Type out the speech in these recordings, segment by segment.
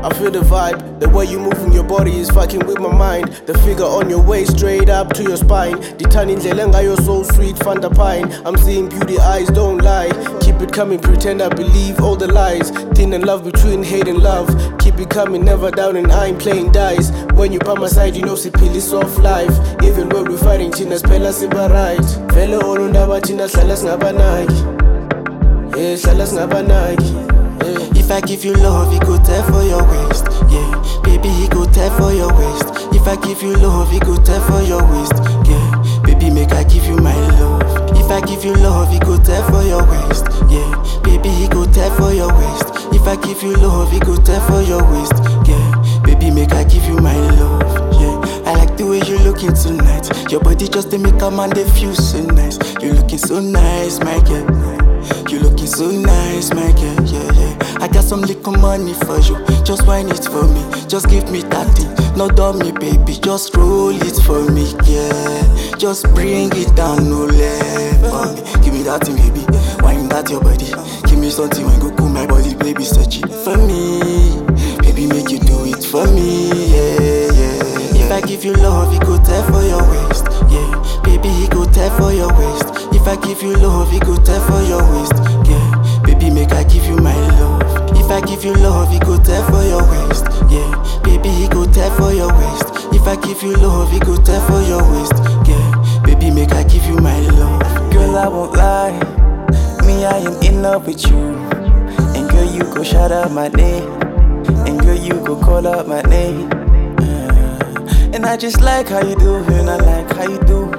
I feel the vibe. The way you moving your body is fucking with my mind. The figure on your waist straight up to your spine. Ditani ndlela you're so sweet, Fanta Pine. I'm seeing beauty eyes, don't lie. Keep it coming, pretend I believe all the lies. Thin and love between hate and love. Keep it coming, never down and I ain't playing dice. When you by my side, you know Sipili soft life. Even when we fighting, Tina spella siba right. Vele olundaba Tina hlala singabanaki. Yeah, hlala singabanaki. If I give you love, it go tear for your waist. Yeah, baby, it go tear for your waist. If I give you love, it go tear for your waist. Yeah, baby, make I give you my love. If I give you love, it go tear for your waist. Yeah, baby, it go tear for your waist. If I give you love, it go tear for your waist. Yeah, baby, make I give you my love. Yeah, I like the way you looking tonight. Your body just to make a man they feel so nice. You looking so nice, my girl. You looking so nice, my girl, yeah, yeah. I got some little money for you, just whine it for me. Just give me that thing, no dummy, baby. Just roll it for me, yeah. Just bring it down, no left for me. Give me that thing, baby, whine that your body. Give me something when go cool my body, baby. Search it for me, baby, make you do it for me, yeah, yeah. If I give you love, it go tear for your waist, yeah. Baby, it go tear for your waist. If I give you love, it go tear for your waist. Yeah, baby, make I give you my love. If I give you love, it go tear for your waist. Yeah, baby, it go tear for your waist. If I give you love, it go tear for your waist. Yeah, baby, make I give you my love. Girl, I won't lie, me, I am in love with you. And girl, you go shout out my name. And girl, you go call out my name. And I just like how you do, and I like how you do.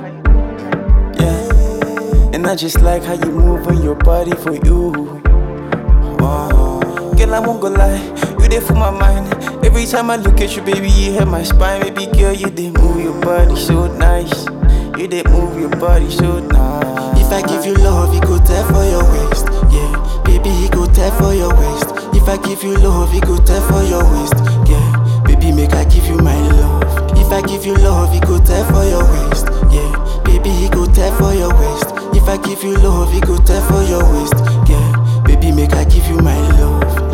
And I just like how you moving your body for you. Oh. Girl, I won't go lie, you there for my mind. Every time I look at you, baby, you hit my spine. Baby girl, you did move your body so nice. You did move your body so nice. If I give you love, it go tear for your waist. Yeah, baby, it go tear for your waist. If I give you love, it go tear for your waist. Yeah, baby, make I give you my love. If I give you love, it go tear for your waist. Yeah, baby, it go tear for your waist. If I give you love, it go tear for your waist. Yeah, baby, make I give you my love.